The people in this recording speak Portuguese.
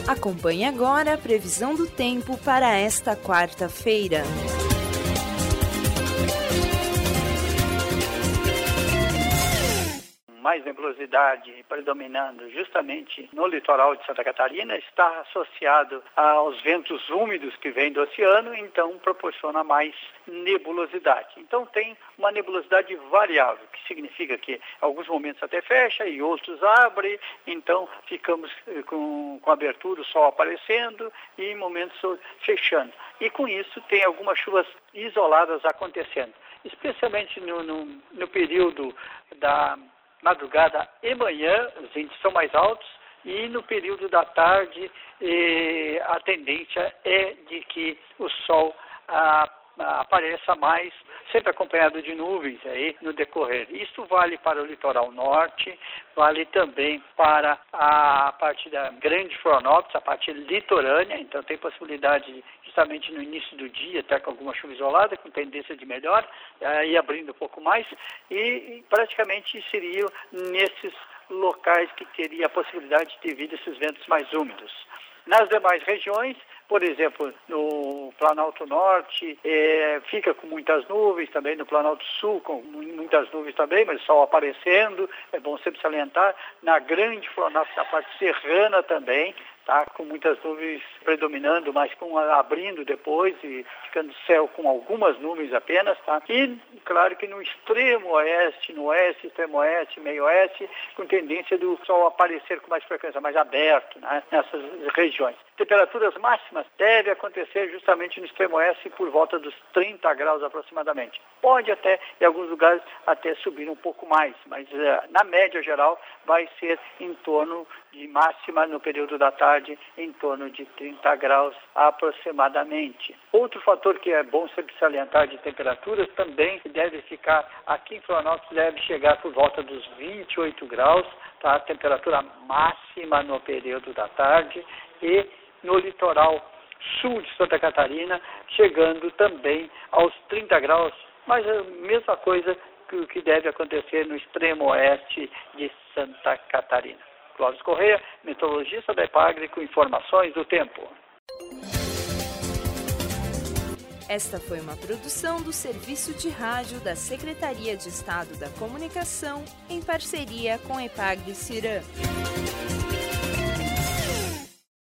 Acompanhe agora a previsão do tempo para esta quarta-feira. Mais nebulosidade predominando justamente no litoral de Santa Catarina, está associado aos ventos úmidos que vêm do oceano, então proporciona mais nebulosidade. Então tem uma nebulosidade variável, que significa que em alguns momentos até fecha e outros abre, então ficamos com abertura, o sol aparecendo e em momentos fechando. E com isso tem algumas chuvas isoladas acontecendo, especialmente no período da madrugada e manhã, os índices são mais altos, e no período da tarde a tendência é de que o sol apareça mais, sempre acompanhado de nuvens aí no decorrer. Isso vale para o litoral norte, vale também para a parte da Grande Florianópolis, a parte litorânea, então tem possibilidade justamente no início do dia, até com alguma chuva isolada, com tendência de melhor, aí abrindo um pouco mais, e praticamente seria nesses locais que teria a possibilidade de vir esses ventos mais úmidos. Nas demais regiões, por exemplo, no Planalto Norte, fica com muitas nuvens, também no Planalto Sul, com muitas nuvens também, mas sol aparecendo, é bom sempre salientar. Na Grande Florianópolis, na parte serrana também, tá, com muitas nuvens predominando, mas abrindo depois e ficando céu com algumas nuvens apenas, tá? E claro que no extremo oeste, no oeste, extremo oeste, meio oeste, com tendência do sol aparecer com mais frequência, mais aberto, né, nessas regiões. Temperaturas máximas devem acontecer justamente no extremo oeste por volta dos 30 graus aproximadamente. Pode até, em alguns lugares, até subir um pouco mais, mas na média geral vai ser em torno de máxima no período da tarde, em torno de 30 graus aproximadamente. Outro fator que é bom sempre salientar de temperaturas também deve ficar aqui em Florianópolis, deve chegar por volta dos 28 graus, tá? A temperatura máxima no período da tarde, e no litoral sul de Santa Catarina, chegando também aos 30 graus, mas a mesma coisa que deve acontecer no extremo oeste de Santa Catarina. Clóvis Correia, meteorologista da EPAGRE, com informações do tempo. Esta foi uma produção do Serviço de Rádio da Secretaria de Estado da Comunicação, em parceria com EPAGRE-Ciram.